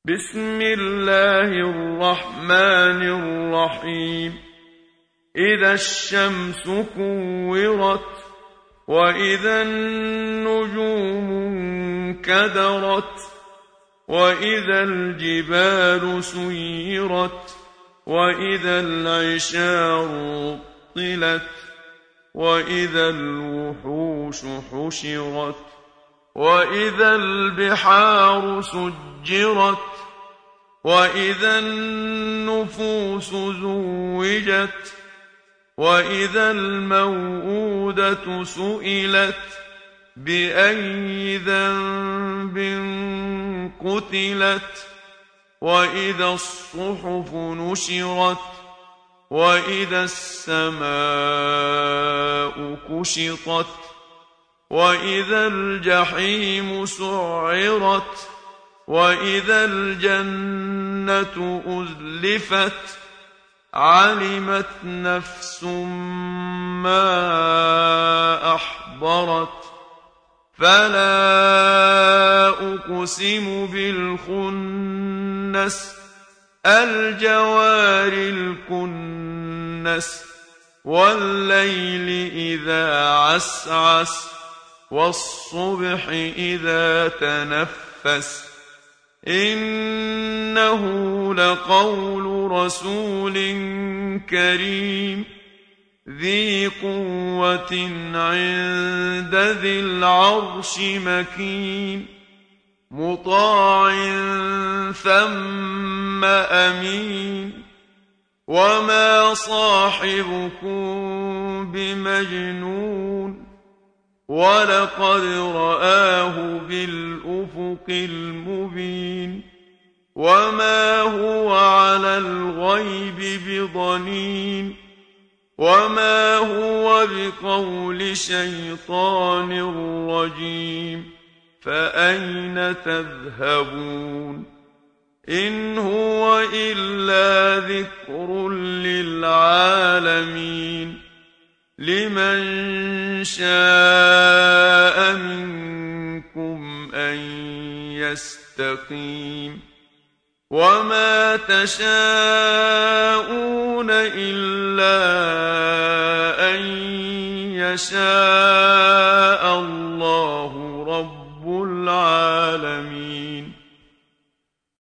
بسم الله الرحمن الرحيم. إذا الشمس كورت وإذا النجوم انكدرت وإذا الجبال سيرت وإذا العشار عطلت وإذا الوحوش حشرت وإذا البحار سجرت وإذا النفوس زوجت وإذا الموءودة سئلت بأي ذنب قتلت وإذا الصحف نشرت وإذا السماء كشطت وإذا الجحيم سعرت وإذا الجنة أزلفت علمت نفس ما أحضرت فلا أقسم بالخنس الجوار الكنس والليل إذا عسعس والصبح إذا تنفس إنه لقول رسول كريم ذي قوة عند ذي العرش مكين مطاع ثم أمين وما صاحبكم بمجنون ولقد رآه بالأفق المبين وما هو على الغيب بضنين وما هو بقول شيطان رجيم فأين تذهبون إن هو إلا ذكر للعالمين لمن شاء منكم أن يستقيم وما تشاءون إلا أن يشاء